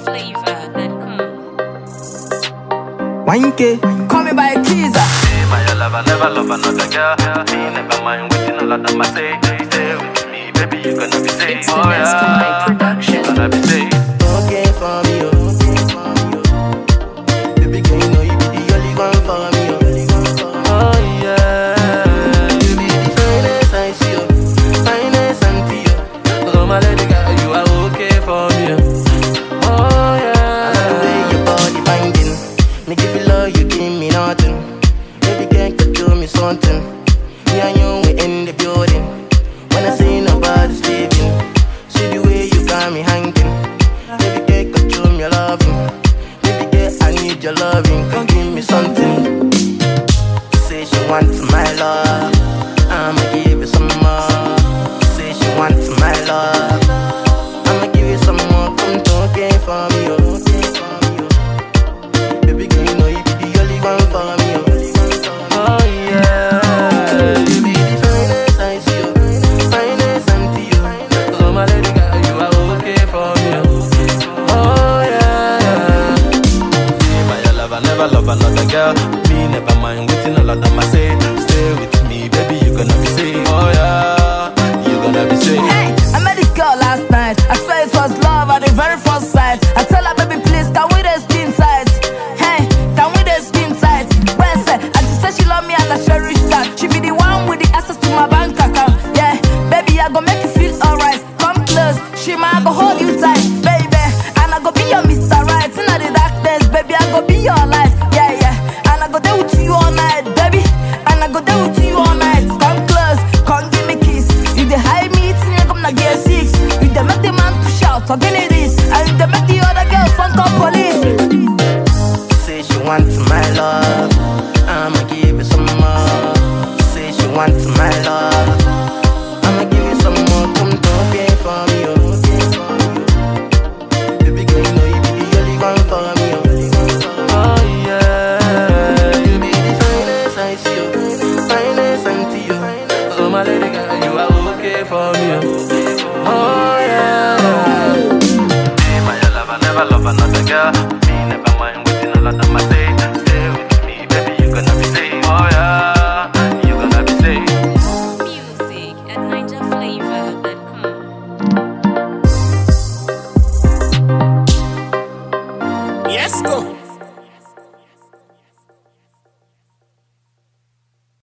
NigerFlavor.com. Wanke, call me by Keys. My lover never love another girl. Me never mind waiting all of them I say. Stay with me, baby, you gonna be safe. It's the Nescamite production. You gonna be safe. okay for me, baby girl, you know you be the only one for me, Oh yeah, you be the finest I see, finest auntie, oh my lady girl, you are okay for me. Oh yeah, I love the way your body binding. Me give you love, you give me nothing. Baby girl, could do me something. Me and you, we in the building. When I say nobody's leaving, see the way you got me hanging. Baby girl, could do me loving. Baby girl, I need your loving. Come give me something. Say she wants my love, I'ma give you some more. Say she wants my love, I'ma give you some more. Come talking for me, baby girl, you know you be the only one for me, oh yeah, you be the finest I see, finest auntie, oh my lady girl, you are okay for me. Oh yeah, my lover never love another girl. Me never mind waiting all of them I say. Stay with me, baby, you gonna be safe. Oh yeah, you gonna be safe. Hey, I met this girl last night. I swear it was love at the very first sight. I tell her, baby, please, can we the skin tight? Hey, can we the skin tight? Well said, I just said she love me and I cherish that. She be the one with the access to my bank account. Yeah, baby, I go make you feel alright. Come close, she might go hold you tight, baby. And I go be your Mr. Right. In the darkness, baby, I go be your light. Yeah, yeah. And I go there with you all night, baby. And I go there with you all night. Come close, come give me kiss. You the high meeting, you come na get 6. You the make the man push out, talking it is. And you the make the other girls phone call police. say she wants my love, I'ma give you some more. Say she wants my love, I'ma give you some more. Come talking for me, baby girl, you know you be the only one for me, Oh yeah, you be the finest I see, finest auntie, oh my lady girl, you are okay for me. Oh yeah, my lover never love another girl. Me never mind waiting all of them I say. Stay